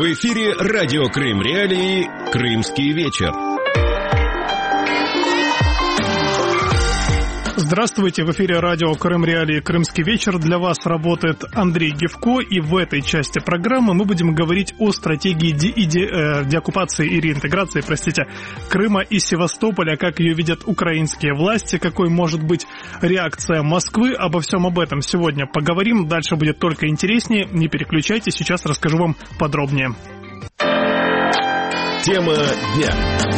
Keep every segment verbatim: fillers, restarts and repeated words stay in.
В эфире радио Крым Реалии «Крымский вечер». Здравствуйте, в эфире радио Крым Реалии «Крымский вечер». Для вас работает Андрей Гевко, и в этой части программы мы будем говорить о стратегии де- де- э, деоккупации и реинтеграции, простите, Крыма и Севастополя, как ее видят украинские власти, какой может быть реакция Москвы. Обо всем об этом сегодня поговорим. Дальше будет только интереснее. Не переключайтесь, сейчас расскажу вам подробнее. Тема дня.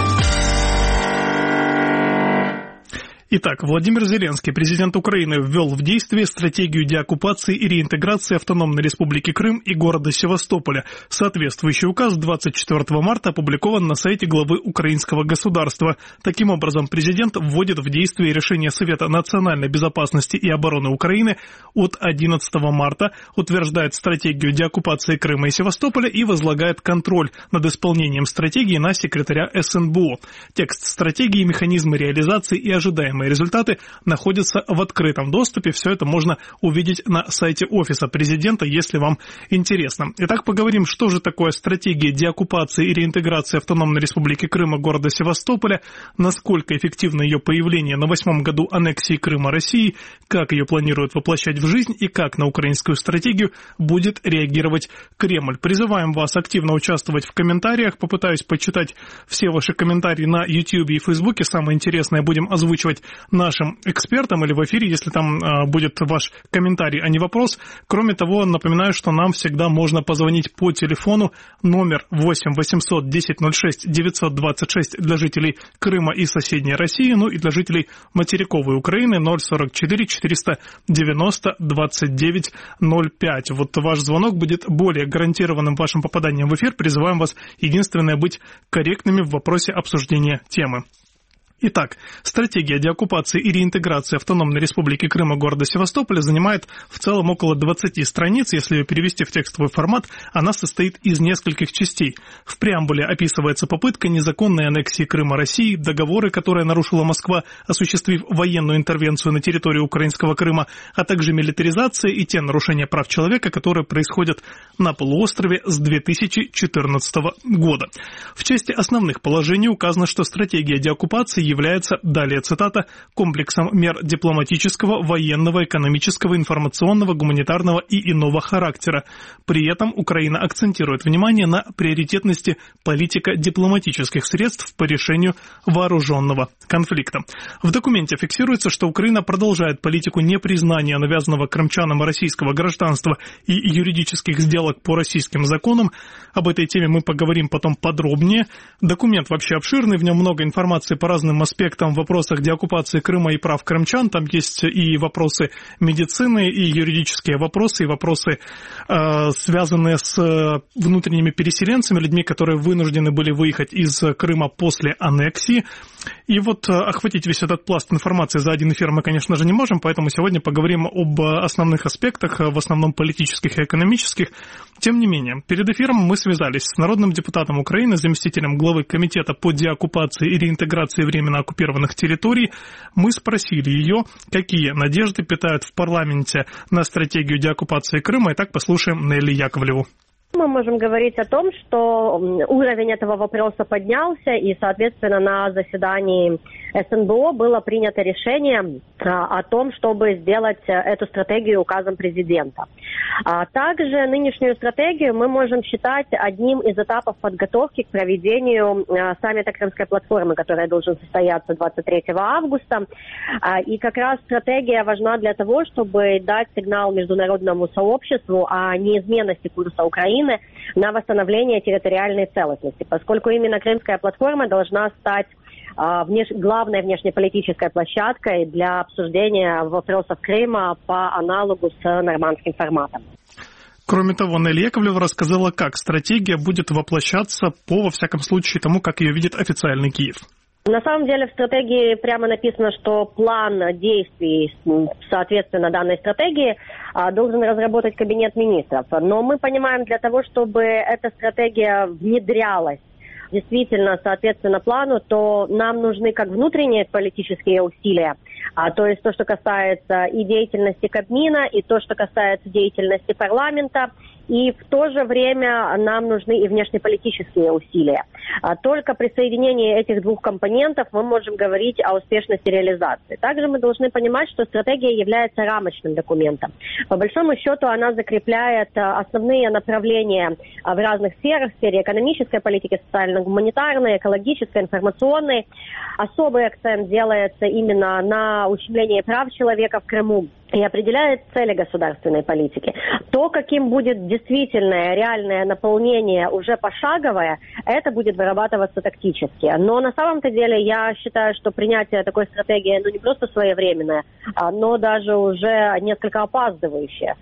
Итак, Владимир Зеленский, президент Украины, ввел в действие стратегию деоккупации и реинтеграции Автономной Республики Крым и города Севастополя. Соответствующий указ двадцать четвёртого марта опубликован на сайте главы украинского государства. Таким образом, президент вводит в действие решение Совета национальной безопасности и обороны Украины от одиннадцатого марта, утверждает стратегию деоккупации Крыма и Севастополя и возлагает контроль над исполнением стратегии на секретаря эс эн бэ о. Текст стратегии, механизмы реализации и ожидаемые результаты находятся в открытом доступе. Все это можно увидеть на сайте Офиса Президента, если вам интересно. Итак, поговорим, что же такое стратегия деоккупации и реинтеграции Автономной Республики Крыма города Севастополя, насколько эффективно ее появление на восьмом году аннексии Крыма России, как ее планируют воплощать в жизнь и как на украинскую стратегию будет реагировать Кремль. Призываем вас активно участвовать в комментариях. Попытаюсь почитать все ваши комментарии на YouTube и Фейсбуке. Самое интересное будем озвучивать нашим экспертам или в эфире, если там э, будет ваш комментарий, а не вопрос. Кроме того, напоминаю, что нам всегда можно позвонить по телефону номер восемь восемьсот десять ноль шесть девятьсот двадцать шесть для жителей Крыма и соседней России, ну и для жителей материковой Украины ноль сорок четыре четыреста девяносто двадцать девять ноль пять. Вот ваш звонок будет более гарантированным вашим попаданием в эфир. Призываем вас единственное быть корректными в вопросе обсуждения темы. Итак, стратегия деоккупации и реинтеграции Автономной Республики Крым и города Севастополя занимает в целом около двадцати страниц. Если ее перевести в текстовый формат, она состоит из нескольких частей. В преамбуле описывается попытка незаконной аннексии Крыма России, договоры, которые нарушила Москва, осуществив военную интервенцию на территорию украинского Крыма, а также милитаризация и те нарушения прав человека, которые происходят на полуострове с две тысячи четырнадцатого года. В части основных положений указано, что стратегия деоккупации является, далее цитата, комплексом мер дипломатического, военного, экономического, информационного, гуманитарного и иного характера. При этом Украина акцентирует внимание на приоритетности политико-дипломатических средств по решению вооруженного конфликта. В документе фиксируется, что Украина продолжает политику непризнания навязанного крымчанам российского гражданства и юридических сделок по российским законам. Об этой теме мы поговорим потом подробнее. Документ вообще обширный, в нем много информации по разным аспектам в вопросах деоккупации Крыма и прав крымчан. Там есть и вопросы медицины, и юридические вопросы, и вопросы, э, связанные с внутренними переселенцами, людьми, которые вынуждены были выехать из Крыма после аннексии. И вот э, охватить весь этот пласт информации за один эфир мы, конечно же, не можем, поэтому сегодня поговорим об основных аспектах, в основном политических и экономических. Тем не менее, перед эфиром мы связались с народным депутатом Украины, заместителем главы Комитета по деоккупации и реинтеграции временно оккупированных территорий. Мы спросили ее, какие надежды питают в парламенте на стратегию деоккупации Крыма. Итак, послушаем Нелли Яковлеву. Мы можем говорить о том, что уровень этого вопроса поднялся, и, соответственно, на заседании эс эн бэ о было принято решение о том, чтобы сделать эту стратегию указом президента. А также нынешнюю стратегию мы можем считать одним из этапов подготовки к проведению саммита Крымской платформы, который должен состояться двадцать третьего августа. И как раз стратегия важна для того, чтобы дать сигнал международному сообществу о неизменности курса Украины на восстановление территориальной целостности, поскольку именно Крымская платформа должна стать а, внеш... главной внешнеполитической площадкой для обсуждения вопросов Крыма по аналогу с нормандским форматом. Кроме того, Нелли Яковлева рассказала, как стратегия будет воплощаться по, во всяком случае, тому, как ее видит официальный Киев. На самом деле в стратегии прямо написано, что план действий, соответственно, данной стратегии должен разработать Кабинет министров. Но мы понимаем, для того, чтобы эта стратегия внедрялась действительно, соответственно, плану, то нам нужны как внутренние политические усилия, А, то есть то, что касается и деятельности Кабмина, и то, что касается деятельности парламента. И в то же время нам нужны и внешнеполитические усилия. А только при соединении этих двух компонентов мы можем говорить о успешности реализации. Также мы должны понимать, что стратегия является рамочным документом. По большому счету она закрепляет основные направления в разных сферах, в сфере экономической политики, социально-гуманитарной, экологической, информационной. Особый акцент делается именно на ущемлении прав человека в Крыму и определяет цели государственной политики. То, каким будет действительное, реальное наполнение уже пошаговое, это будет вырабатываться тактически. Но на самом-то деле я считаю, что принятие такой стратегии, ну, не просто своевременное, но даже уже несколько опаздывающее.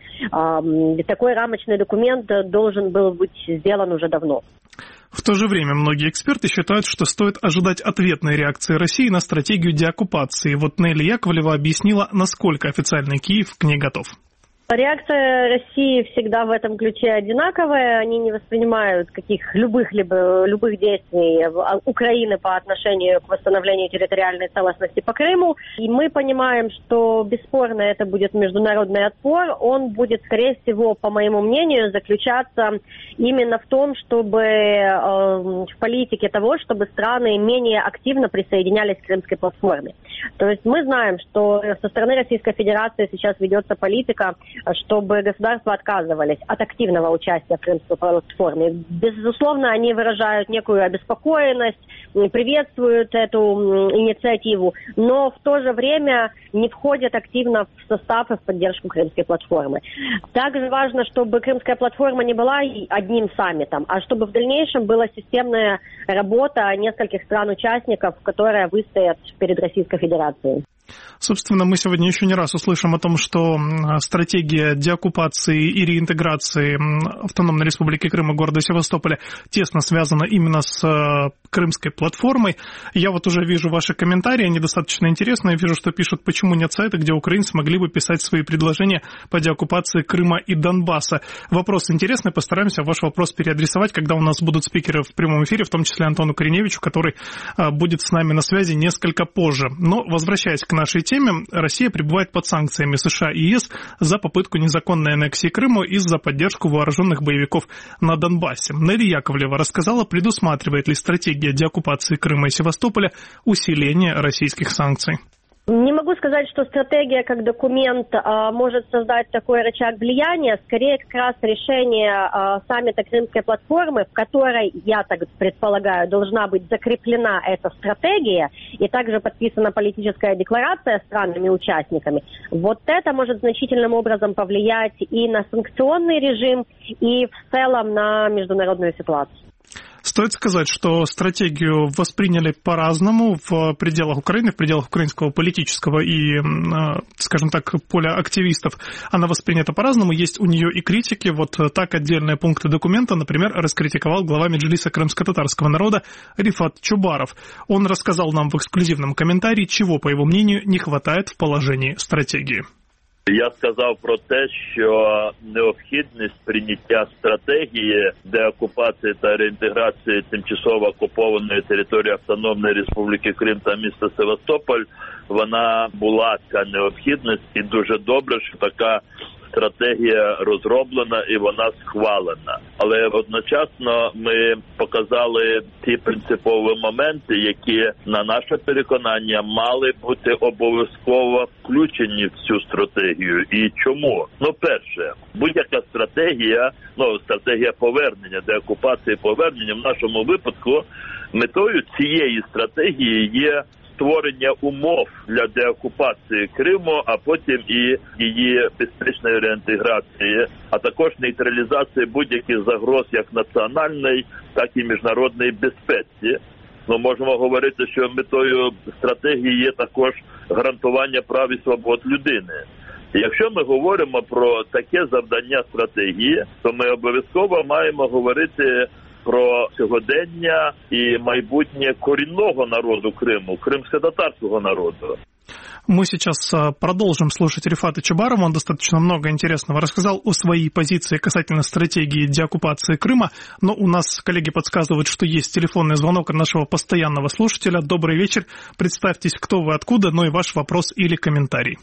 Такой рамочный документ должен был быть сделан уже давно. В то же время многие эксперты считают, что стоит ожидать ответной реакции России на стратегию деоккупации. Вот Нелли Яковлева объяснила, насколько официальный Киев к ней готов. Реакция России всегда в этом ключе одинаковая. Они не воспринимают каких любых либо любых действий Украины по отношению к восстановлению территориальной целостности по Крыму. И мы понимаем, что бесспорно это будет международный отпор. Он будет, скорее всего, по моему мнению, заключаться именно в том, чтобы э, в политике того, чтобы страны менее активно присоединялись к Крымской платформе. То есть мы знаем, что со стороны Российской Федерации сейчас ведется политика, чтобы государства отказывались от активного участия в Крымской платформе. Безусловно, они выражают некую обеспокоенность, приветствуют эту инициативу, но в то же время не входят активно в состав и в поддержку Крымской платформы. Также важно, чтобы Крымская платформа не была одним саммитом, а чтобы в дальнейшем была системная работа нескольких стран-участников, которая выстоят перед Российской Федерацией. Собственно, мы сегодня еще не раз услышим о том, что стратегия деоккупации и реинтеграции Автономной Республики Крым и города Севастополя тесно связана именно с Крымской платформой. Я вот уже вижу ваши комментарии, они достаточно интересные. Вижу, что пишут, почему нет сайта, где украинцы могли бы писать свои предложения по деоккупации Крыма и Донбасса. Вопрос интересный, постараемся ваш вопрос переадресовать, когда у нас будут спикеры в прямом эфире, в том числе Антону Кореневичу, который будет с нами на связи несколько позже. Но, возвращаясь к нашей теме, Россия пребывает под санкциями США и ЕС за попытку незаконной аннексии Крыма и за поддержку вооруженных боевиков на Донбассе. Нелли Яковлева рассказала, предусматривает ли стратегия деоккупации Крыма и Севастополя усиление российских санкций. Не могу сказать, что стратегия как документ а, может создать такой рычаг влияния. Скорее, как раз решение а, саммита Крымской платформы, в которой, я так предполагаю, должна быть закреплена эта стратегия, и также подписана политическая декларация странами-участниками, вот это может значительным образом повлиять и на санкционный режим, и в целом на международную ситуацию. Стоит сказать, что стратегию восприняли по-разному в пределах Украины, в пределах украинского политического и, скажем так, поля активистов. Она воспринята по-разному, есть у нее и критики. Вот так отдельные пункты документа, например, раскритиковал глава Меджлиса крымско-татарского народа Рифат Чубаров. Он рассказал нам в эксклюзивном комментарии, чего, по его мнению, не хватает в положении стратегии. Я сказав про те, що необхідність прийняття стратегії деокупації та реінтеграції тимчасово окупованої території Автономної Республіки Крим та міста Севастополь, вона була ця необхідність, і дуже добре, що така стратегія розроблена і вона схвалена. Але одночасно ми показали ті принципові моменти, які, на наше переконання, мали бути обов'язково включені в цю стратегію. І чому? Ну, перше, будь-яка стратегія, ну, стратегія повернення, деокупації повернення, в нашому випадку метою цієї стратегії є створення умов для деокупації Криму, а потім і її безпечної реінтеграції, а також нейтралізації будь-яких загроз як національної, так і міжнародної безпеці. Ми можемо говорити, що метою стратегії є також гарантування прав і свобод людини. І якщо ми говоримо про таке завдання стратегії, то ми обов'язково маємо говорити про сьогодення і майбутнє корінного народу Криму, кримсько-татарського народу. Мы сейчас продолжим слушать Рифата Чубарова. Он достаточно много интересного рассказал о своей позиции касательно стратегии деоккупации Крыма. Но у нас коллеги подсказывают, что есть телефонный звонок от нашего постоянного слушателя. Добрый вечер. Представьтесь, кто вы, откуда, ну и ваш вопрос или комментарий.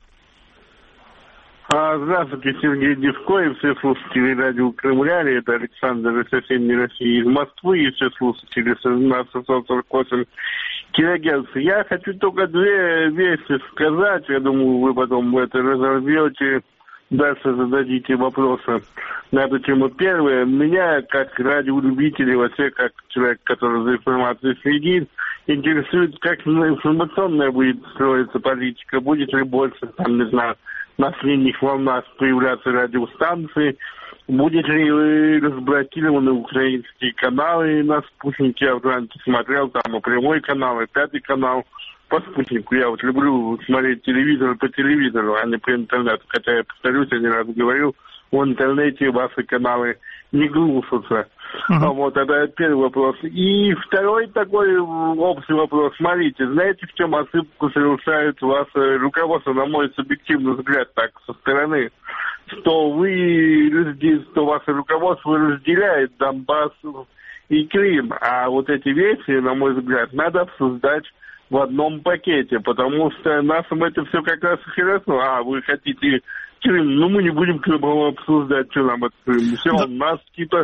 Здравствуйте, Сергей Дивко и все слушатели радио Крым Реалии. Это Александр из соседней России, из Москвы, и все слушатели на шестьсот сорок восемь килогерц. Я хочу только две вещи сказать. Я думаю, вы потом это разорвете, дальше зададите вопросы на эту тему. Первое, меня, как радиолюбителя, вообще как человек, который за информацией следит, интересует, как информационная будет строиться политика, будет ли больше, там, не знаю, на средних волнах появляться радиостанции, будет ли разблокированы украинские каналы на спутнике. Я в раньше смотрел там и прямой канал, и пятый канал по спутнику. Я вот люблю смотреть телевизор по телевизору, а не по интернету. Хотя я повторюсь, я не раз говорил, в интернете ваши каналы не глушатся. Uh-huh. Вот, это первый вопрос. И второй такой общий вопрос. Смотрите, знаете, в чем ошибку совершает ваше руководство, на мой субъективный взгляд, так, со стороны, что вы, что ваше руководство разделяет Донбасс и Крым, а вот эти вещи, на мой взгляд, надо обсуждать в одном пакете, потому что нашим это все как раз и хорошо. А, вы хотите Крым, ну мы не будем Крым обсуждать, что нам это Крым. Все, да. У нас типа...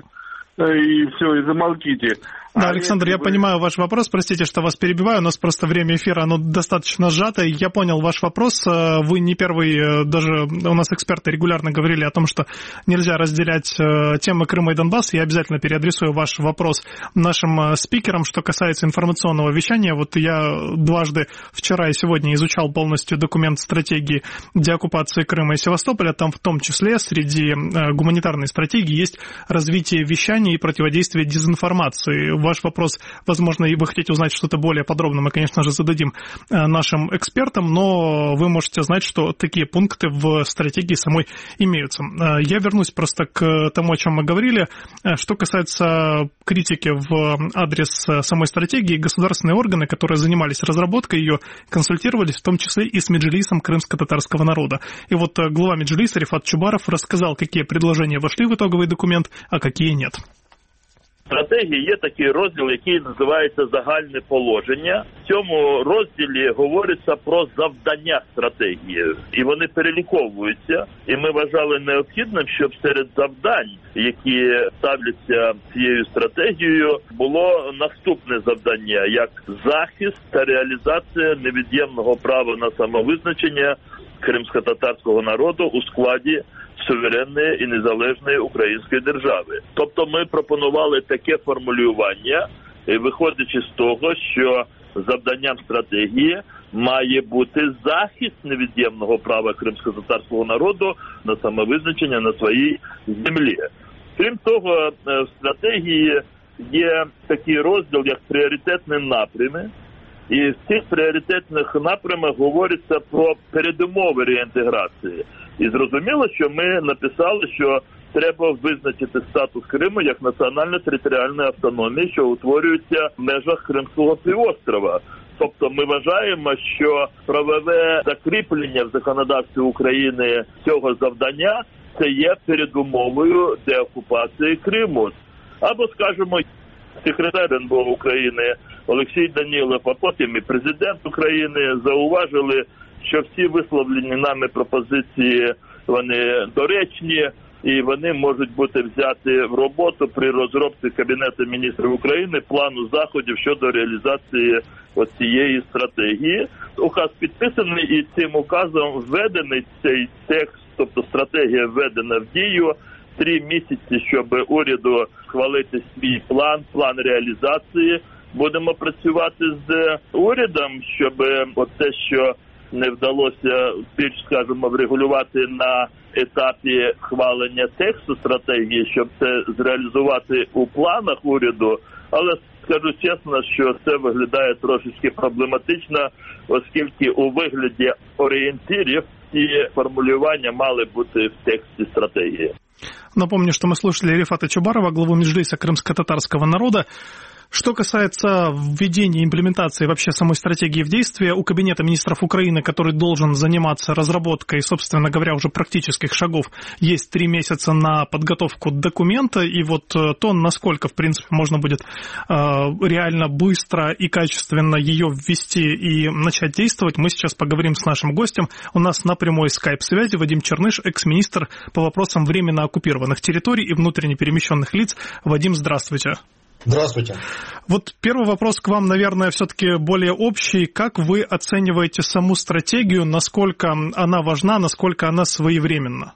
и все, и замолчите. Да, Александр, я вы... понимаю ваш вопрос, простите, что вас перебиваю, у нас просто время эфира, оно достаточно сжато, я понял ваш вопрос, вы не первый, даже у нас эксперты регулярно говорили о том, что нельзя разделять темы Крыма и Донбасса, я обязательно переадресую ваш вопрос нашим спикерам, что касается информационного вещания, вот я дважды вчера и сегодня изучал полностью документ стратегии деоккупации Крыма и Севастополя, там в том числе среди гуманитарной стратегии есть развитие вещания и противодействие дезинформации. Ваш вопрос, возможно, и вы хотите узнать что-то более подробно, мы, конечно же, зададим нашим экспертам, но вы можете знать, что такие пункты в стратегии самой имеются. Я вернусь просто к тому, о чем мы говорили. Что касается критики в адрес самой стратегии, государственные органы, которые занимались разработкой ее, консультировались в том числе и с Меджлисом крымско-татарского народа. И вот глава Меджлиса Рифат Чубаров рассказал, какие предложения вошли в итоговый документ, а какие нет. В стратегії є такий розділ, який називається «Загальне положення». В цьому розділі говориться про завдання стратегії, і вони переліковуються. І ми вважали необхідним, щоб серед завдань, які ставляться цією стратегією, було наступне завдання, як захист та реалізація невід'ємного права на самовизначення кримсько-татарського народу у складі суверенної і незалежної української держави. Тобто ми пропонували таке формулювання, виходячи з того, що завданням стратегії має бути захист невід'ємного права кримсько-татарського народу на самовизначення на своїй землі. Крім того, в стратегії є такий розділ, як пріоритетні напрями, і в цих пріоритетних напрямах говориться про передумови реінтеграції. І зрозуміло, що ми написали, що треба визначити статус Криму як національно-територіальної автономії, що утворюється в межах Кримського півострова. Тобто ми вважаємо, що правове закріплення в законодавстві України цього завдання – це є передумовою деокупації Криму. Або, скажімо, секретар ен бе о України Олексій Данілов, а потім і президент України зауважили, що всі висловлені нами пропозиції, вони доречні, і вони можуть бути взяті в роботу при розробці Кабінету міністрів України плану заходів щодо реалізації ось цієї стратегії. Указ підписаний, і цим указом введений цей текст, тобто стратегія введена в дію, три місяці, щоб уряду схвалити свій план, план реалізації. Будемо працювати з урядом, щоб оце, що не вдалося більш, скажімо, врегулювати на етапі хвалення тексту стратегії, щоб це зреалізувати у планах уряду. Але скажу чесно, що це виглядає трошечки проблематично, оскільки у вигляді орієнтирів ці формулювання мали бути в тексті стратегії. Напомню, что мы слушали Рифата Чубарова, главу Меджлиса крымско-татарского народа. Что касается введения и имплементации вообще самой стратегии в действие, у Кабинета министров Украины, который должен заниматься разработкой, собственно говоря, уже практических шагов, есть три месяца на подготовку документа, и вот то, насколько, в принципе, можно будет э, реально быстро и качественно ее ввести и начать действовать, мы сейчас поговорим с нашим гостем. У нас на прямой скайп-связи Вадим Черныш, экс-министр по вопросам временно оккупированных территорий и внутренне перемещенных лиц. Вадим, здравствуйте. Здравствуйте. Вот первый вопрос к вам, наверное, все-таки более общий. Как вы оцениваете саму стратегию, насколько она важна, насколько она своевременна?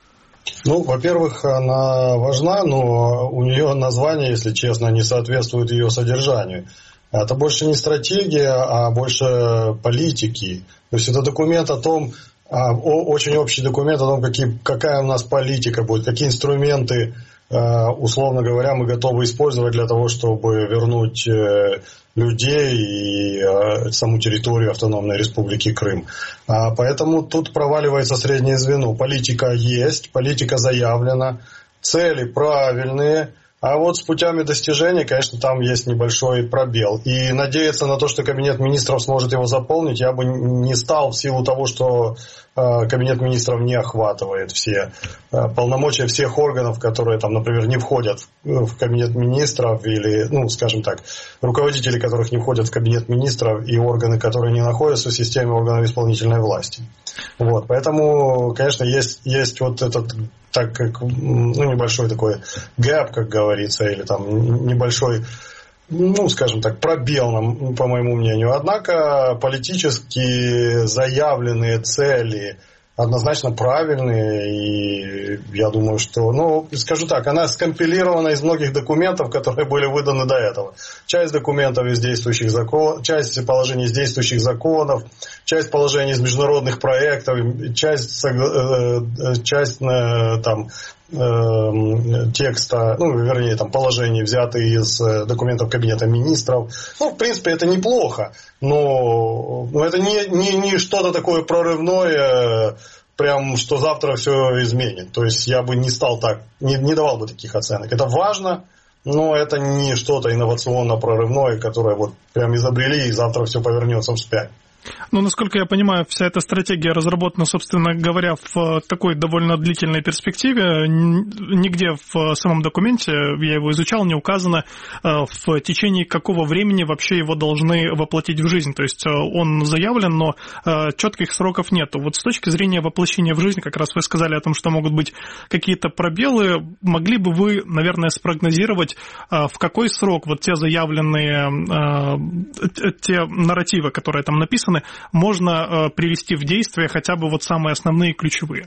Ну, во-первых, она важна, но у нее название, если честно, не соответствует ее содержанию. Это больше не стратегия, а больше политики. То есть это документ о том, очень общий документ о том, какие, какая у нас политика будет, какие инструменты, условно говоря, мы готовы использовать для того, чтобы вернуть людей и саму территорию автономной республики Крым. Поэтому тут проваливается среднее звено. Политика есть, политика заявлена, цели правильные, а вот с путями достижения, конечно, там есть небольшой пробел. И надеяться на то, что Кабинет министров сможет его заполнить, я бы не стал в силу того, что Кабинет министров не охватывает все полномочия всех органов, которые там, например, не входят в Кабинет министров или, ну, скажем так, руководители которых не входят в Кабинет министров и органы, которые не находятся в системе органов исполнительной власти. Вот, поэтому, конечно, есть, есть вот этот, так как, ну, небольшой такой гэп, как говорится, или там небольшой, ну, скажем так, пробел, по моему мнению. Однако политически заявленные цели однозначно правильные, и я думаю, что, ну, скажу так, она скомпилирована из многих документов, которые были выданы до этого. Часть документов из действующих законов, часть положений из действующих законов, часть положений из международных проектов, часть, часть там, текста, ну, вернее, там, положений, взятые из документов Кабинета министров. Ну, в принципе, это неплохо, но, но это не, не, не что-то такое прорывное, прям, что завтра все изменит. То есть, я бы не стал так, не, не давал бы таких оценок. Это важно, но это не что-то инновационно-прорывное, которое вот прям изобрели, и завтра все повернется вспять. Ну, насколько я понимаю, вся эта стратегия разработана, собственно говоря, в такой довольно длительной перспективе. Нигде в самом документе, я его изучал, не указано, в течение какого времени вообще его должны воплотить в жизнь. То есть он заявлен, но четких сроков нету. Вот с точки зрения воплощения в жизнь, как раз вы сказали о том, что могут быть какие-то пробелы. Могли бы вы, наверное, спрогнозировать, в какой срок вот те заявленные, те нарративы, которые там написаны, можно привести в действие хотя бы вот самые основные ключевые?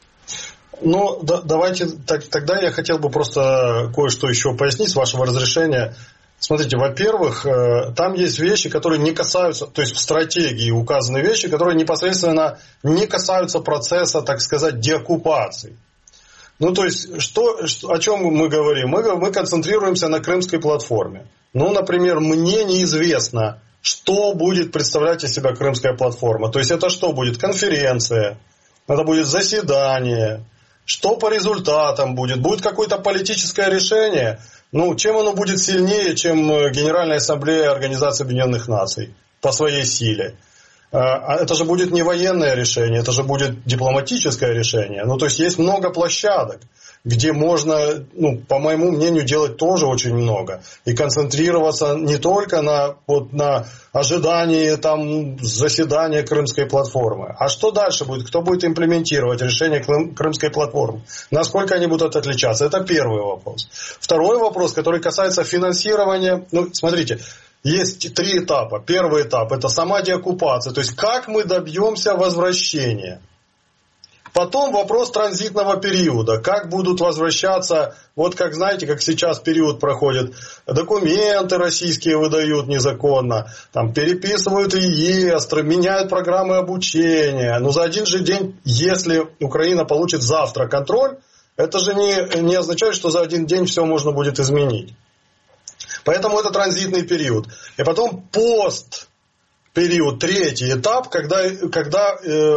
Ну, да, давайте, так, тогда я хотел бы просто кое-что еще пояснить, с вашего разрешения. Смотрите, во-первых, там есть вещи, которые не касаются, то есть в стратегии указаны вещи, которые непосредственно не касаются процесса, так сказать, деоккупации. Ну, то есть, что, о чем мы говорим? Мы, мы концентрируемся на Крымской платформе. Ну, например, мне неизвестно, что будет представлять из себя Крымская платформа. То есть это что будет? Конференция, это будет заседание. Что по результатам будет? Будет какое-то политическое решение? Ну, чем оно будет сильнее, чем Генеральная ассамблея Организации Объединенных Наций по своей силе? Это же будет не военное решение, это же будет дипломатическое решение. Ну, то есть есть много площадок, где можно, ну, по моему мнению, делать тоже очень много. И концентрироваться не только на, вот, на ожидании там, заседания Крымской платформы. А что дальше будет? Кто будет имплементировать решение Крымской платформы? Насколько они будут отличаться? Это первый вопрос. Второй вопрос, который касается финансирования. Ну, смотрите, есть три этапа. Первый этап – это сама деоккупация. То есть, как мы добьемся возвращения. Потом вопрос транзитного периода. Как будут возвращаться, вот как знаете, как сейчас период проходит, документы российские выдают незаконно, там переписывают реестры, меняют программы обучения. Но за один же день, если Украина получит завтра контроль, это же не, не означает, что за один день все можно будет изменить. Поэтому это транзитный период. И потом пост период, третий этап, когда, когда э,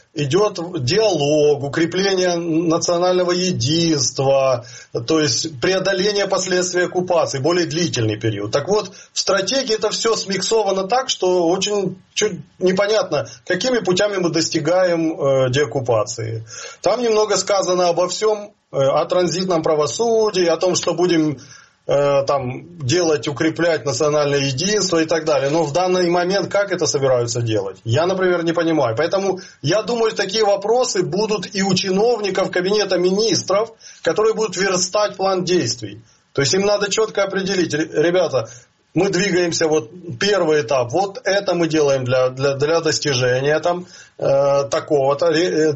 идет диалог, укрепление национального единства, то есть преодоление последствий оккупации, более длительный период. Так вот, в стратегии это все смиксовано так, что очень чуть непонятно, какими путями мы достигаем э, деоккупации. Там немного сказано обо всем, э, о транзитном правосудии, о том, что будем там, делать, укреплять национальное единство и так далее. Но в данный момент как это собираются делать? Я, например, не понимаю. Поэтому я думаю, такие вопросы будут и у чиновников Кабинета Министров, которые будут верстать план действий. То есть им надо четко определить, ребята, мы двигаемся, вот первый этап, вот это мы делаем для, для, для достижения там, э, такого-то э, э,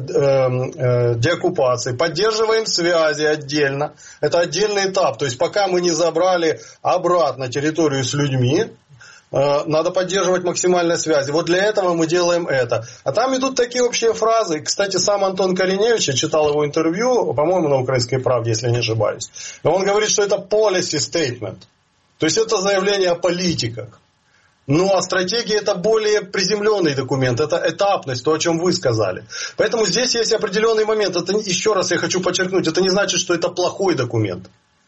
э, деоккупации. Поддерживаем связи отдельно. Это отдельный этап. То есть пока мы не забрали обратно территорию с людьми, э, надо поддерживать максимальные связи. Вот для этого мы делаем это. А там идут такие общие фразы. Кстати, сам Антон Кореневич, я читал его интервью, по-моему, на «Украинской правде», если не ошибаюсь. Он говорит, что это policy statement. То есть это заявление о политиках. Ну а стратегия это более приземленный документ, это этапность, то, о чем вы сказали. Поэтому здесь есть определенный момент. Это, еще раз я хочу подчеркнуть, это не значит, что это плохой документ.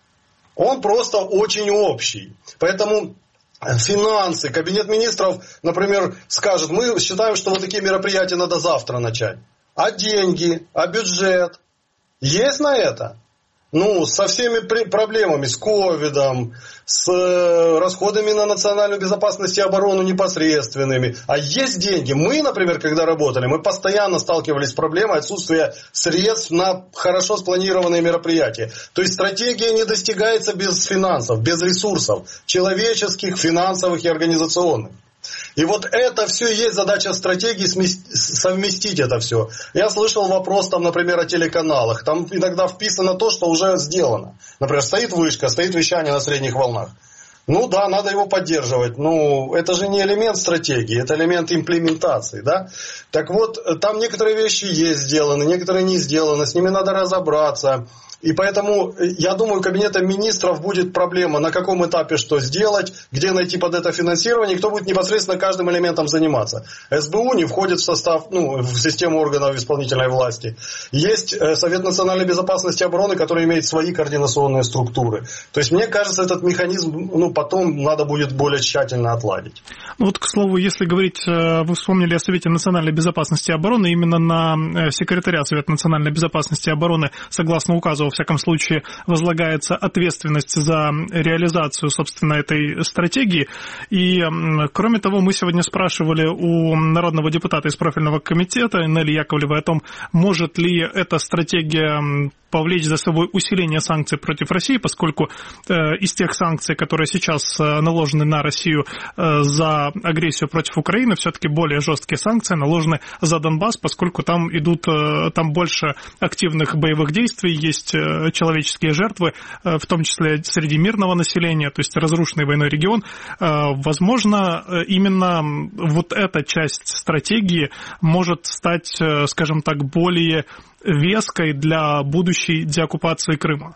Он просто очень общий. Поэтому финансы, Кабинет Министров, например, скажет, мы считаем, что вот такие мероприятия надо завтра начать. А деньги, а бюджет есть на это? Ну, со всеми проблемами, с ковидом, с расходами на национальную безопасность и оборону непосредственными. А есть деньги. Мы, например, когда работали, мы постоянно сталкивались с проблемой отсутствия средств на хорошо спланированные мероприятия. То есть стратегия не достигается без финансов, без ресурсов человеческих, финансовых и организационных. И вот это все и есть задача стратегии, совместить это все. Я слышал вопрос, там, например, о телеканалах. Там иногда вписано то, что уже сделано. Например, стоит вышка, стоит вещание на средних волнах. Ну да, надо его поддерживать. Ну, это же не элемент стратегии, это элемент имплементации, да? Так вот, там некоторые вещи есть сделаны, некоторые не сделаны, с ними надо разобраться. И поэтому, я думаю, Кабинетом Министров будет проблема, на каком этапе что сделать, где найти под это финансирование, и кто будет непосредственно каждым элементом заниматься. СБУ не входит в состав, ну, в систему органов исполнительной власти. Есть Совет национальной безопасности и обороны, который имеет свои координационные структуры. То есть, мне кажется, этот механизм, ну, потом надо будет более тщательно отладить. Ну, вот, к слову, если говорить, вы вспомнили о Совете национальной безопасности и обороны, именно на секретаря Совета национальной безопасности и обороны, согласно указу, во всяком случае, возлагается ответственность за реализацию, собственно, этой стратегии. И, кроме того, мы сегодня спрашивали у народного депутата из профильного комитета Нелли Яковлевой о том, может ли эта стратегия повлечь за собой усиление санкций против России, поскольку э, из тех санкций, которые сейчас э, наложены на Россию э, за агрессию против Украины, все-таки более жесткие санкции наложены за Донбасс, поскольку там идут, э, там больше активных боевых действий, есть э, человеческие жертвы, э, в том числе среди мирного населения, то есть разрушенный войной регион. Э, возможно, э, именно вот эта часть стратегии может стать, э, скажем так, более веской для будущей деоккупации Крыма?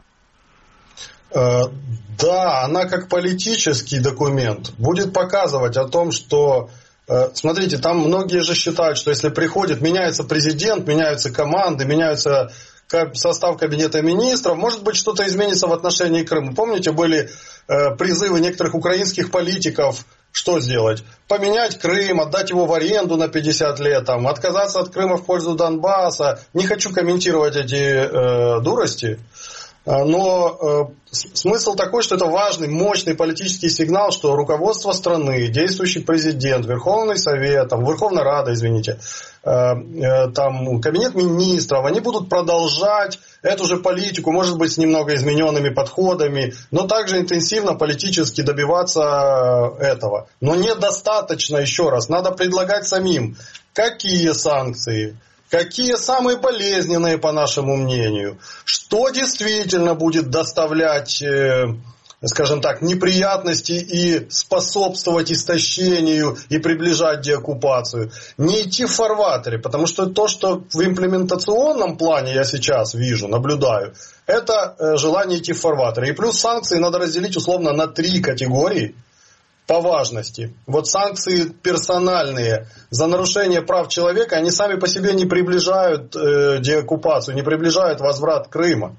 Да, она как политический документ будет показывать о том, что, смотрите, там многие же считают, что если приходит, меняется президент, меняются команды, меняются состав Кабинета Министров, может быть, что-то изменится в отношении Крыма. Помните, были призывы некоторых украинских политиков, что сделать? Поменять Крым, отдать его в аренду на пятьдесят лет, там, отказаться от Крыма в пользу Донбасса. Не хочу комментировать эти э, дурости, но э, смысл такой, что это важный, мощный политический сигнал, что руководство страны, действующий президент, Верховный Совет, там, Верховная Рада, извините, э, э, там, Кабинет Министров, они будут продолжать эту же политику, может быть, с немного измененными подходами, но также интенсивно политически добиваться этого. Но недостаточно, еще раз, надо предлагать самим, какие санкции, какие самые болезненные, по нашему мнению, что действительно будет доставлять, скажем так, неприятности и способствовать истощению и приближать деоккупацию. Не идти в фарватере, потому что то, что в имплементационном плане я сейчас вижу, наблюдаю, это желание идти в фарватере. И плюс санкции надо разделить условно на три категории. по важности. Вот санкции персональные за нарушение прав человека, они сами по себе не приближают э, деоккупацию, не приближают возврат Крыма.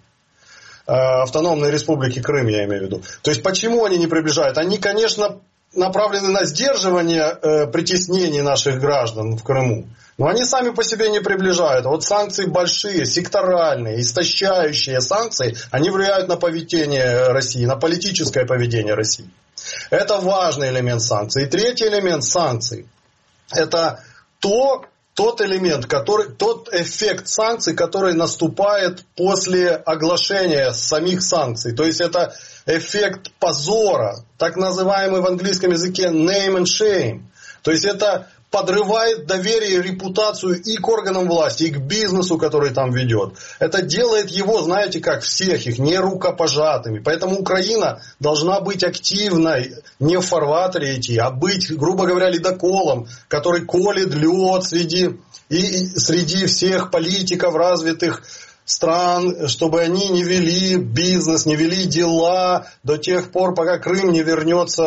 Э, автономной республики Крым, я имею в виду. То есть, почему они не приближают? Они, конечно, направлены на сдерживание э, притеснений наших граждан в Крыму. Но они сами по себе не приближают. Вот санкции большие, секторальные, истощающие санкции, они влияют на поведение России, на политическое поведение России. Это важный элемент санкций. И третий элемент санкций – это то, тот элемент, который, тот эффект санкций, который наступает после оглашения самих санкций. То есть это эффект позора, так называемый в английском языке name and shame. То есть это подрывает доверие и репутацию и к органам власти, и к бизнесу, который там ведет. Это делает его, знаете как, всех их, не рукопожатыми. Поэтому Украина должна быть активной, не в фарватере идти, а быть, грубо говоря, ледоколом, который колет лед среди, и, и, среди всех политиков развитых стран, чтобы они не вели бизнес, не вели дела до тех пор, пока Крым не вернется,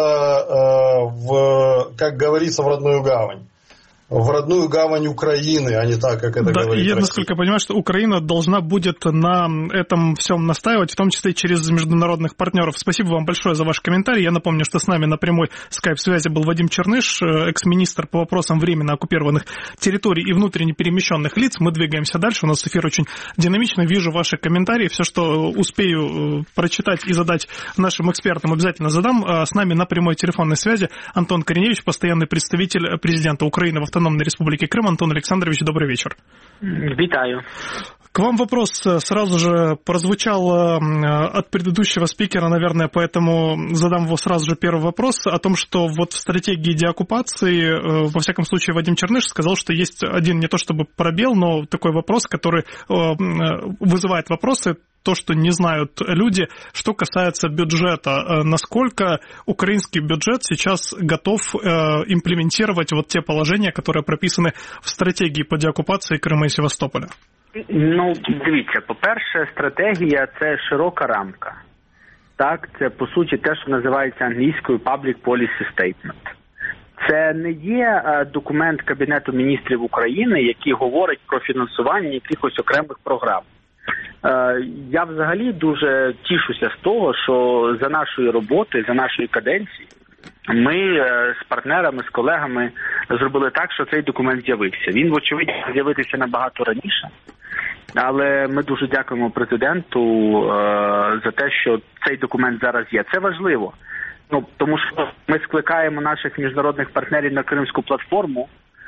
э, в, как говорится, в родную гавань. В родную гавань Украины, а не так, как это да, говорит я, Россия. насколько понимаю, что Украина должна будет на этом всем настаивать, в том числе через международных партнеров. Спасибо вам большое за ваш комментарий. Я напомню, что с нами на прямой скайп-связи был Вадим Черныш, экс-министр по вопросам временно оккупированных территорий и внутренне перемещенных лиц. Мы двигаемся дальше. У нас эфир очень динамичный. Вижу ваши комментарии. Все, что успею прочитать и задать нашим экспертам, обязательно задам. С нами на прямой телефонной связи Антон Кореневич, постоянный представитель президента Украины в Автономной Республике Крым. Антон Александрович, добрый вечер. Витаю. К вам вопрос сразу же прозвучал от предыдущего спикера, наверное, поэтому задам его сразу же первый вопрос о том, что вот в стратегии деоккупации, во всяком случае, Вадим Черныш сказал, что есть один не то чтобы пробел, но такой вопрос, который вызывает вопросы, то, что не знают люди, что касается бюджета. Насколько украинский бюджет сейчас готов имплементировать вот те положения, которые прописаны в стратегии по деоккупации Крима і Севастополя? Ну, дивіться, по-перше, стратегія – це широка рамка. Так, це, по суті, те, що називається англійською Public Policy Statement. Це не є документ Кабінету міністрів України, який говорить про фінансування якихось окремих програм. Я взагалі дуже тішуся з того, що за нашої роботи, за нашої каденції, ми з партнерами, з колегами зробили так, що цей документ з'явився. Він, вочевидь, з'явитися набагато раніше, але ми дуже дякуємо президенту за те, що цей документ зараз є. Це важливо, ну, тому що ми скликаємо наших міжнародних партнерів на Кримську платформу,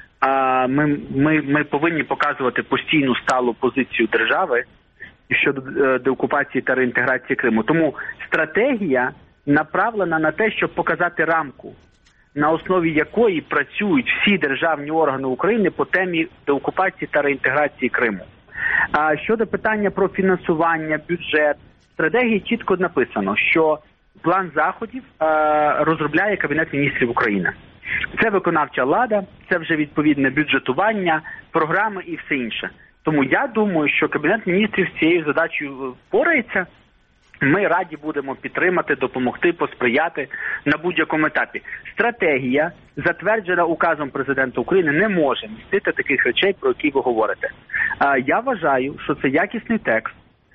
а ми, ми, ми повинні показувати постійну сталу позицію держави щодо деокупації та реінтеграції Криму. Тому стратегія направлена на те, щоб показати рамку, на основі якої працюють всі державні органи України по темі деокупації та реінтеграції Криму. А щодо питання про фінансування, бюджет, в стратегії чітко написано, що план заходів розробляє Кабінет міністрів України. Це виконавча влада, це вже відповідне бюджетування, програми і все інше. Тому я думаю, що Кабінет міністрів з цією задачею впорається. Ми раді будемо підтримати, допомогти, посприяти на будь-якому етапі. Стратегія, затверджена указом президента України, не може містити таких речей, про які ви говорите. Я вважаю, що це якісний текст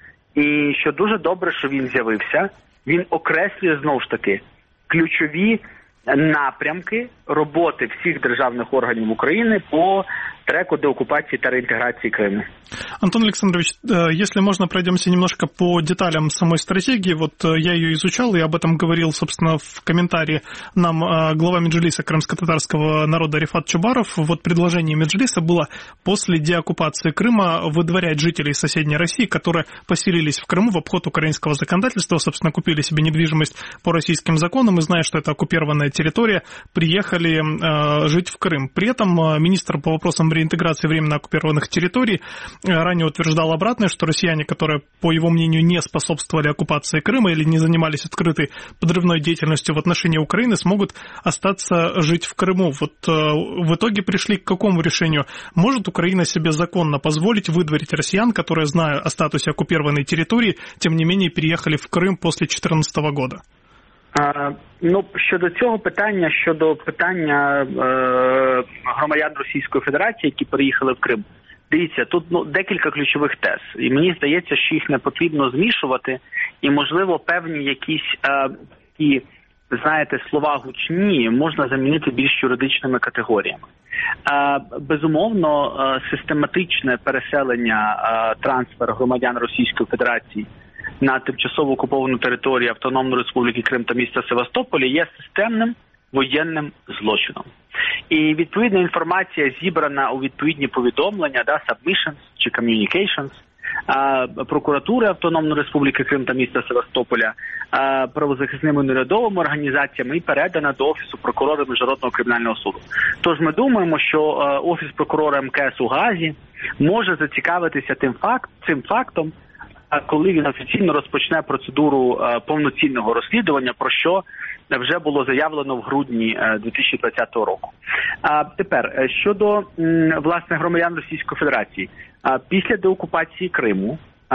і що дуже добре, що він з'явився. Він окреслює, знову ж таки, ключові напрямки роботи всіх державних органів України по треку деоккупации и реинтеграции Крыма. Антон Александрович, если можно, пройдемся немножко по деталям самой стратегии. Вот я ее изучал, и об этом говорил, собственно, в комментарии нам глава Меджлиса крымско-татарского народа Рифат Чубаров. Вот предложение Меджлиса было после деоккупации Крыма выдворять жителей соседней России, которые поселились в Крыму в обход украинского законодательства, собственно, купили себе недвижимость по российским законам и, зная, что это оккупированная территория, приехали э, жить в Крым. При этом министр по вопросам реинтеграции временно оккупированных территорий ранее утверждал обратное, что россияне, которые, по его мнению, не способствовали оккупации Крыма или не занимались открытой подрывной деятельностью в отношении Украины, смогут остаться жить в Крыму. Вот э, в итоге пришли к какому решению? Может Украина себе законно позволить выдворить россиян, которые, зная о статусе оккупированной территории, тем не менее переехали в Крым после две тысячи четырнадцатого года? А, ну, щодо цього питання, щодо питання е, громадян Російської Федерації, які переїхали в Крим, дивіться, тут ну, декілька ключових тез. І мені здається, що їх не потрібно змішувати. І, можливо, певні якісь е, такі, знаєте, слова гучні можна замінити більш юридичними категоріями. Е, безумовно, е, систематичне переселення, е, трансфер громадян Російської Федерації на тимчасово окуповану територію Автономної Республіки Крим та міста Севастополя є системним воєнним злочином. І відповідна інформація зібрана у відповідні повідомлення, да, submissions чи communications, прокуратури Автономної Республіки Крим та міста Севастополя, правозахисними неурядовими організаціями і передана до Офісу прокурора Міжнародного кримінального суду. Тож ми думаємо, що Офіс прокурора ем ке ес у Гаазі може зацікавитися тим факт, цим фактом, коли він офіційно розпочне процедуру повноцінного розслідування, про що вже було заявлено в грудні дві тисячі двадцятого року. А тепер, щодо, власне, громадян Російської Федерації. Після деокупації Криму,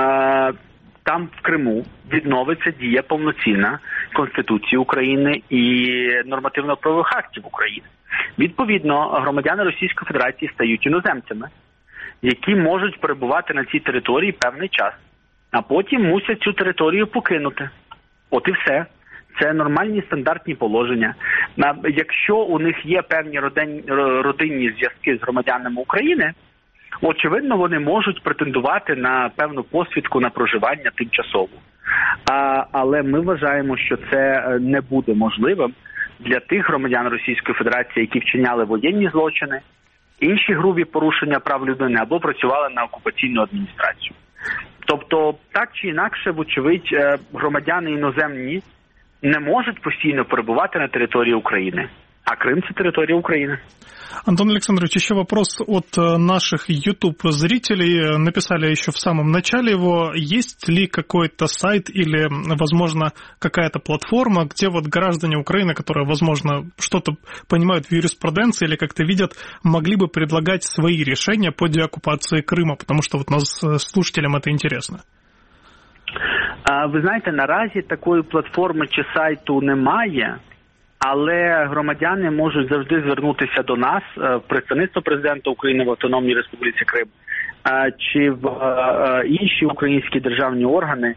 там в Криму відновиться дія повноцінна Конституції України і нормативно-правових актів України. Відповідно, громадяни Російської Федерації стають іноземцями, які можуть перебувати на цій території певний час, а потім мусять цю територію покинути. От і все. Це нормальні стандартні положення. Якщо у них є певні родинні зв'язки з громадянами України, очевидно, вони можуть претендувати на певну посвідку на проживання тимчасово. А, але ми вважаємо, що це не буде можливим для тих громадян Російської Федерації, які вчиняли воєнні злочини, інші грубі порушення прав людини або працювали на окупаційну адміністрацію. Тобто, так чи інакше, вочевидь, громадяни іноземні не можуть постійно перебувати на території України. А Крым – это территория Украины. Антон Александрович, еще вопрос от наших YouTube-зрителей. Написали еще в самом начале его. Есть ли какой-то сайт или, возможно, какая-то платформа, где вот граждане Украины, которые, возможно, что-то понимают в юриспруденции или как-то видят, могли бы предлагать свои решения по деоккупации Крыма? Потому что вот нас, слушателям, это интересно. Ви знаєте, наразі такої платформи чи сайту немає. Але громадяни можуть завжди звернутися до нас, в представництво президента України в Автономній Республіці Крим, чи в інші українські державні органи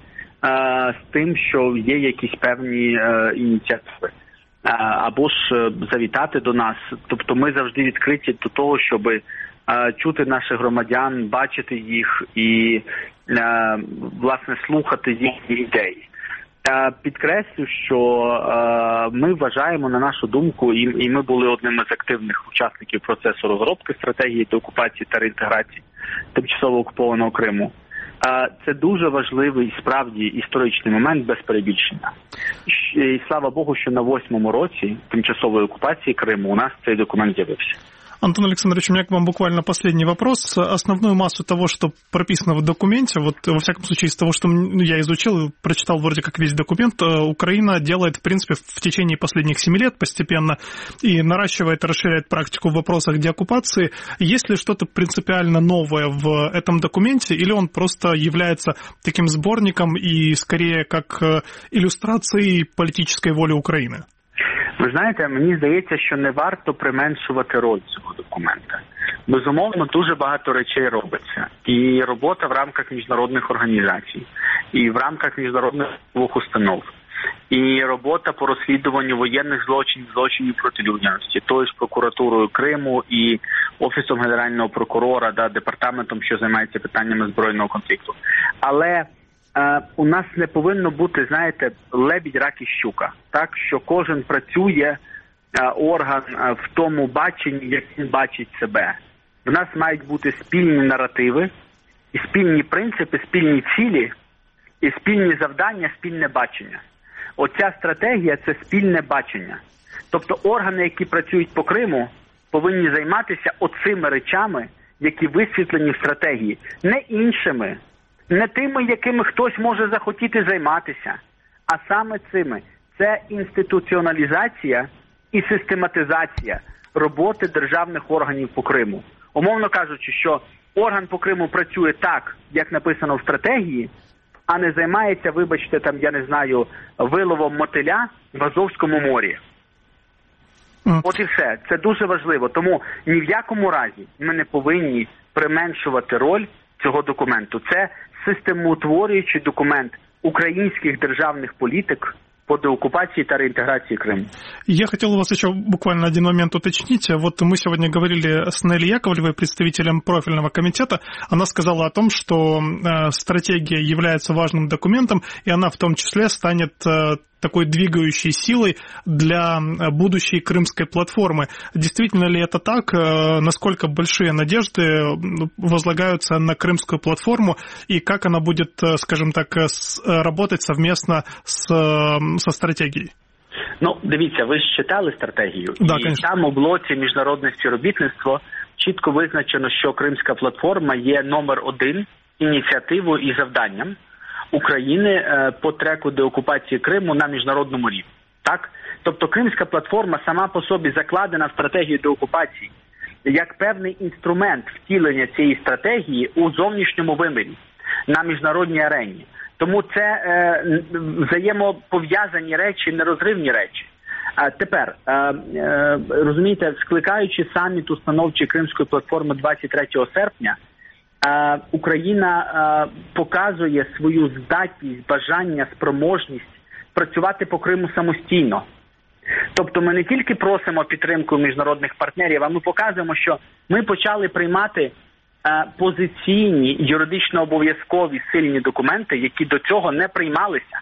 з тим, що є якісь певні ініціативи. Або ж завітати до нас. Тобто ми завжди відкриті до того, щоб чути наших громадян, бачити їх і, власне, слухати їхні ідеї. Підкреслю, що е, ми вважаємо, на нашу думку, і, і ми були одним із активних учасників процесу розробки стратегії деокупації та реінтеграції тимчасово окупованого Криму. Е, це дуже важливий, справді, історичний момент без перебільшення. І, і слава Богу, що на восьмому році тимчасової окупації Криму у нас цей документ з'явився. Антон Александрович, у меня к вам буквально последний вопрос. Основную массу того, что прописано в документе, вот во всяком случае из того, что я изучил, прочитал вроде как весь документ, Украина делает, в принципе, в течение последних семи лет постепенно и наращивает, расширяет практику в вопросах деоккупации. Есть ли что-то принципиально новое в этом документе, или он просто является таким сборником и скорее как иллюстрацией политической воли Украины? Ви знаєте, мені здається, що не варто применшувати роль цього документа. Безумовно, дуже багато речей робиться. І робота в рамках міжнародних організацій, і в рамках міжнародних установ, і робота по розслідуванню воєнних злочинів, злочинів проти людяності, тою ж прокуратурою Криму і Офісом Генерального прокурора, да, департаментом, що займається питаннями збройного конфлікту. Але Uh, у нас не повинно бути, знаєте, лебідь, рак і щука. Так, що кожен працює, uh, орган uh, в тому баченні, як він бачить себе. В нас мають бути спільні наративи, і спільні принципи, спільні цілі, і спільні завдання, спільне бачення. Оця стратегія – це спільне бачення. Тобто органи, які працюють по Криму, повинні займатися оцими речами, які висвітлені в стратегії, не іншими. Не тими, якими хтось може захотіти займатися, а саме цими. Це інституціоналізація і систематизація роботи державних органів по Криму. Умовно кажучи, що орган по Криму працює так, як написано в стратегії, а не займається, вибачте, там, я не знаю, виловом мотиля в Азовському морі. Mm. От і все. Це дуже важливо. Тому ні в якому разі ми не повинні применшувати роль цього документу. Це системоутворюючий документ українских державных политик по деоккупации и реинтеграции Крыма. Я хотел у вас еще буквально один момент уточнить. Вот мы сегодня говорили с Нелли Яковлевой, представителем профильного комитета. Она сказала о том, что стратегия является важным документом, и она в том числе станет такой двигающей силой для будущей крымской платформы. Действительно ли это так? Насколько большие надежды возлагаются на крымскую платформу и как она будет, скажем так, работать совместно с, со стратегией? Ну, дивіться, ви ж читали стратегію. Да, і конечно. там у блоці міжнародне співробітництво чітко визначено, що Кримська платформа є номер один ініціативою і завданням України по треку деокупації Криму на міжнародному рівні. Так? Тобто Кримська платформа сама по собі закладена в стратегію деокупації як певний інструмент втілення цієї стратегії у зовнішньому вимірі на міжнародній арені. Тому це е, взаємопов'язані речі, нерозривні речі. А тепер, е, е, розумієте, скликаючи саміт установчий Кримської платформи двадцять третього серпня, е, Україна е, показує свою здатність, бажання, спроможність працювати по Криму самостійно. Тобто ми не тільки просимо підтримку міжнародних партнерів, а ми показуємо, що ми почали приймати позиційні, юридично обов'язкові сильні документи, які до цього не приймалися.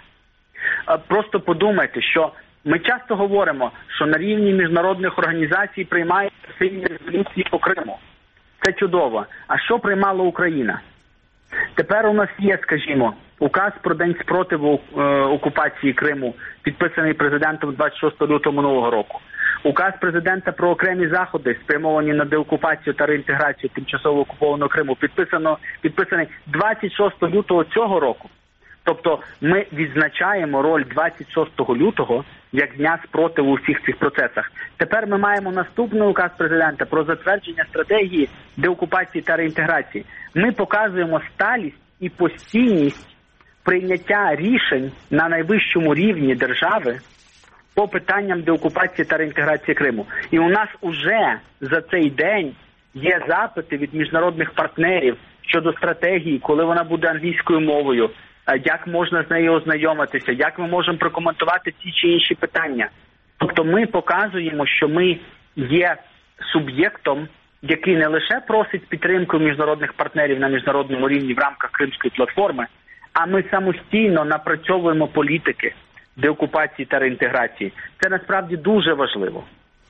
Просто подумайте, що ми часто говоримо, що на рівні міжнародних організацій приймаються сильні резолюції по Криму. Це чудово. А що приймала Україна? Тепер у нас є, скажімо, указ про День спротиву е, окупації Криму, підписаний президентом двадцять шостого лютого минулого року. Указ президента про окремі заходи, спрямовані на деокупацію та реінтеграцію тимчасово окупованого Криму, підписано, підписаний двадцять шостого лютого цього року. Тобто ми відзначаємо роль двадцять шостого лютого як дня спротиву у всіх цих процесах. Тепер ми маємо наступний указ президента про затвердження стратегії деокупації та реінтеграції. Ми показуємо сталість і постійність прийняття рішень на найвищому рівні держави по питанням деокупації та реінтеграції Криму. І у нас уже за цей день є запити від міжнародних партнерів щодо стратегії, коли вона буде англійською мовою, як можна з нею ознайомитися, як ми можемо прокоментувати ті чи інші питання. Тобто ми показуємо, що ми є суб'єктом, який не лише просить підтримку міжнародних партнерів на міжнародному рівні в рамках Кримської платформи, а ми самостійно напрацьовуємо політики деоккупации и реинтеграции. Это насправді дуже важливо.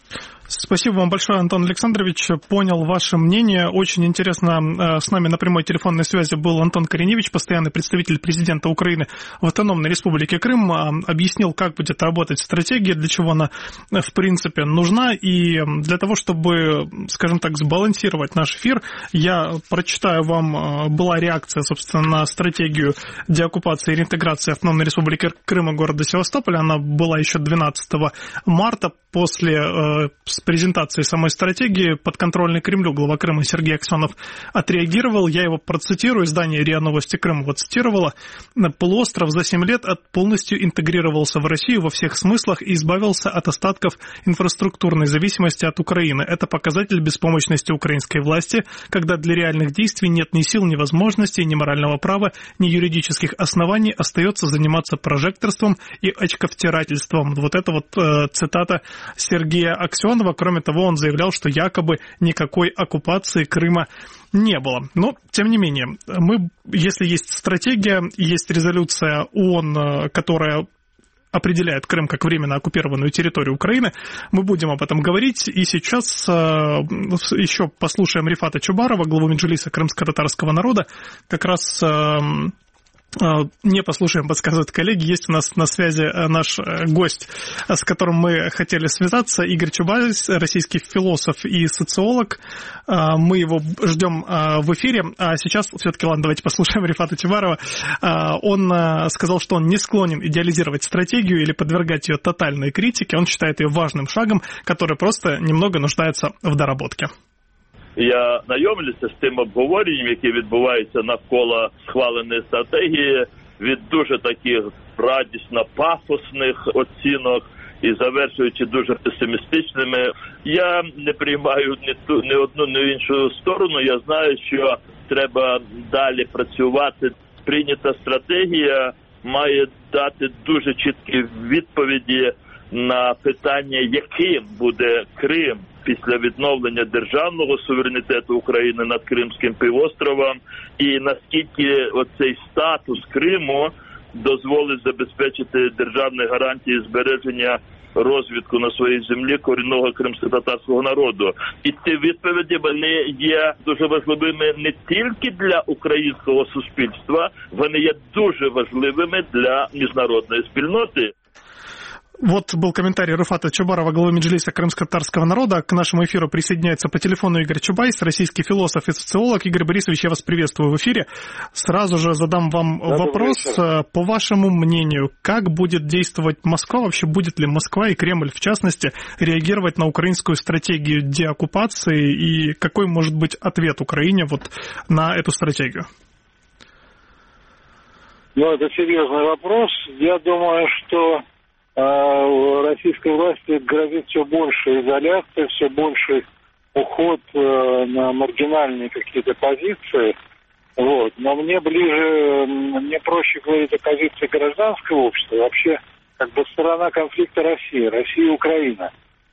Спасибо вам большое, Антон Александрович. Понял ваше мнение. Очень интересно. С нами на прямой телефонной связи был Антон Кореневич, постоянный представитель президента Украины в Автономной Республике Крым. Объяснил, как будет работать стратегия, для чего она, в принципе, нужна. И для того, чтобы, скажем так, сбалансировать наш эфир, я прочитаю вам, была реакция, собственно, на стратегию деоккупации и реинтеграции Автономной Республики Крым и города Севастополя. Она была еще двенадцатого марта после с презентацией самой стратегии. Подконтрольный Кремлю глава Крыма Сергей Аксенов отреагировал. Я его процитирую. Издание РИА Новости Крыма вот цитировало. Полуостров за семь лет полностью интегрировался в Россию во всех смыслах и избавился от остатков инфраструктурной зависимости от Украины. Это показатель беспомощности украинской власти, когда для реальных действий нет ни сил, ни возможностей, ни морального права, ни юридических оснований, остается заниматься прожекторством и очковтирательством. Вот это вот э, цитата Сергея Аксенова. Кроме того, он заявлял, что якобы никакой оккупации Крыма не было. Но, тем не менее, мы, если есть стратегия, есть резолюция ООН, которая определяет Крым как временно оккупированную территорию Украины, мы будем об этом говорить. И сейчас еще послушаем Рифата Чубарова, главу Меджлиса крымско-татарского народа, как раз... Не послушаем, подсказывают коллеги. Есть у нас на связи наш гость, с которым мы хотели связаться, Игорь Чубаров, российский философ и социолог. Мы его ждем в эфире. А сейчас, все-таки, ладно, давайте послушаем Рифата Чубарова. Он сказал, что он не склонен идеализировать стратегию или подвергать ее тотальной критике. Он считает ее важным шагом, который просто немного нуждается в доработке. Я знайомлюся з тим обговоренням, яке відбувається навколо схваленої стратегії. від дуже таких радісно пафосних оцінок і завершуючи дуже песимістичними. Я не приймаю ні ту, ні одну, ні іншу сторону. Я знаю, що треба далі працювати. Прийнята стратегія має дати дуже чіткі відповіді на питання, яким буде Крим після відновлення державного суверенітету України над Кримським півостровом, і наскільки оцей статус Криму дозволить забезпечити державні гарантії збереження розвитку на своїй землі корінного кримськотатарського народу. І ці відповіді, вони є дуже важливими не тільки для українського суспільства, вони є дуже важливими для міжнародної спільноти. Вот был комментарий Руфата Чубарова, главы Меджлиса крымско-татарского народа. К нашему эфиру присоединяется по телефону Игорь Чубайс, российский философ и социолог. Игорь Борисович, я вас приветствую в эфире. Сразу же задам вам Добрый вопрос. Вечер. По вашему мнению, как будет действовать Москва? Вообще будет ли Москва и Кремль, в частности, реагировать на украинскую стратегию деоккупации? И какой может быть ответ Украине вот на эту стратегию? Ну, это серьезный вопрос. Я думаю, что российской власти грозит все больше изоляция, все больше уход на маргинальные какие-то позиции. Вот. Но мне ближе, мне проще говорить о позиции гражданского общества. Вообще, как бы сторона конфликта России, Россия и Украина.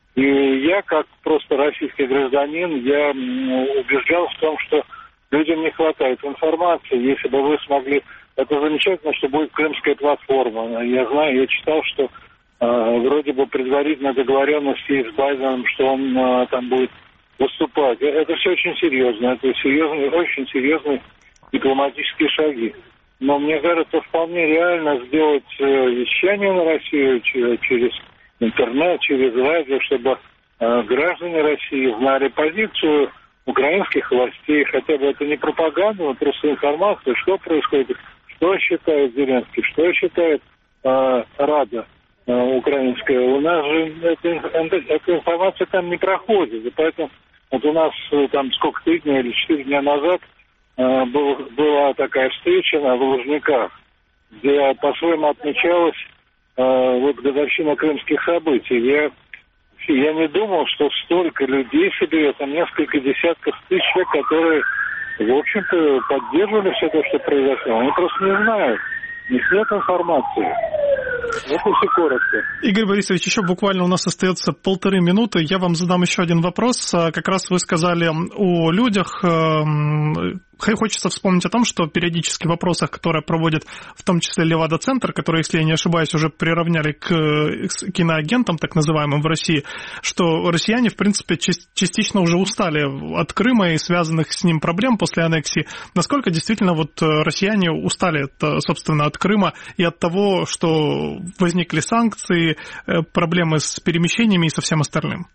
И я, как просто российский гражданин, я убежден в том, что людям не хватает информации. Если бы вы смогли... Это замечательно, что будет крымская платформа. Я знаю, я читал, что вроде бы предварительно договоренность с Байденом, что он а, там будет выступать. Это все очень серьезно. Это серьезные, очень серьезные дипломатические шаги. Но мне кажется, вполне реально сделать вещание на Россию через интернет, через радио, чтобы а, граждане России знали позицию украинских властей. Хотя бы это не пропаганда, но просто информация, что происходит, что считает Зеленский, что считает а, Рада украинская. У нас же эта, эта информация там не проходит. И поэтому вот у нас там сколько, три дня или четыре дня назад э, был, была такая встреча на, в Лужниках, где по-своему отмечалась э, вот годовщина крымских событий. Я, я не думал, что столько людей соберет, там несколько десятков тысяч человек, которые, в общем-то, поддерживали все то, что произошло. Они просто не знают. Не нет информации. Это все коротко. Игорь Борисович, еще буквально у нас остается полторы минуты. Я вам задам еще один вопрос. Как раз вы сказали о людях. Хочется вспомнить о том, что периодически в вопросах, которые проводит в том числе Левада-центр, который, если я не ошибаюсь, уже приравняли к киноагентам, так называемым в России, что россияне, в принципе, частично уже устали от Крыма и связанных с ним проблем после аннексии. Насколько действительно вот россияне устали, собственно, от Крыма и от того, что возникли санкции, проблемы с перемещениями и со всем остальным?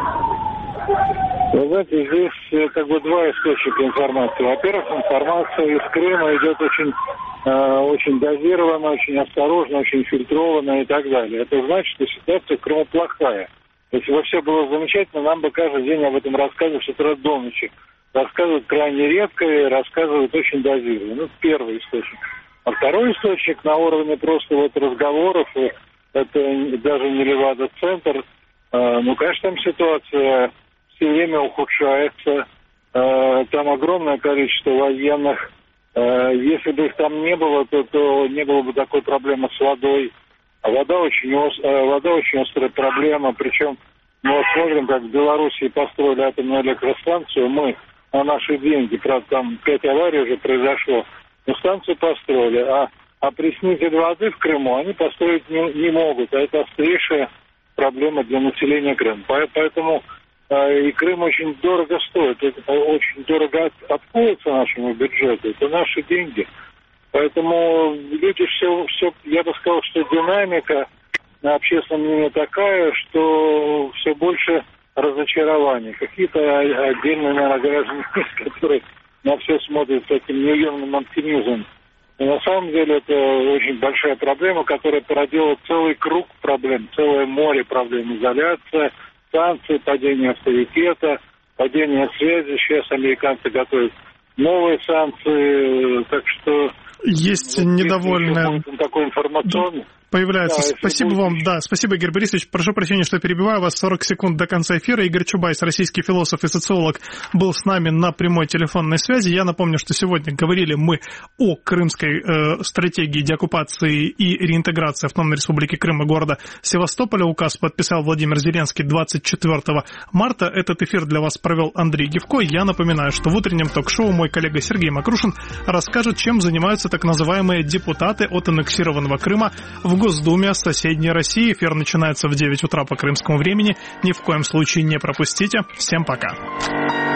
Вы знаете, здесь как бы два источника информации. Во-первых, информация из Крыма идет очень, э, очень дозированно, очень осторожно, очень фильтрованно и так далее. Это значит, что ситуация в Крыму плохая. Если бы все было замечательно, нам бы каждый день об этом рассказывали с утра до ночи. Рассказывают крайне редко и рассказывают очень дозированно. Ну, первый источник. А второй источник на уровне просто вот разговоров, это даже не Левада-центр. Э, ну, конечно, там ситуация все время ухудшается, э, там огромное количество военных. Э, если бы их там не было, то, то не было бы такой проблемы с водой. А вода очень, э, вода очень острая проблема. Причем мы вот смотрим, как в Белоруссии построили атомную электростанцию. Мы на наши деньги, правда, там пять аварий уже произошло, но станцию построили. А, а приснитель воды в Крыму они построить не, не могут. А это острейшая проблема для населения Крыма. Поэтому и Крым очень дорого стоит, это очень дорого обходится нашему бюджету, это наши деньги. Поэтому люди все, все, я бы сказал, что динамика на общественном мнении такая, что все больше разочарований. Какие-то отдельные, наверное, граждане, которые на все смотрят с таким неуемным оптимизмом. И на самом деле это очень большая проблема, которая породила целый круг проблем, целое море проблем. Изоляция, санкции, падение авторитета, падение связи. Сейчас американцы готовят новые санкции, так что... есть недовольные... Такой информационный. Появляется. Да, спасибо вам. Еще. Да, спасибо, Игорь Борисович. Прошу прощения, что перебиваю вас. сорок секунд до конца эфира. Игорь Чубайс, российский философ и социолог, был с нами на прямой телефонной связи. Я напомню, что сегодня говорили мы о крымской э, стратегии деоккупации и реинтеграции Автономной Республики Крым и города Севастополя. Указ подписал Владимир Зеленский двадцать четвёртого марта. Этот эфир для вас провел Андрей Гевко. Я напоминаю, что в утреннем ток-шоу мой коллега Сергей Макрушин расскажет, чем занимаются так называемые депутаты от аннексированного Крыма в Госдуме соседней России. Эфир начинается в девять утра по крымскому времени. Ни в коем случае не пропустите. Всем пока.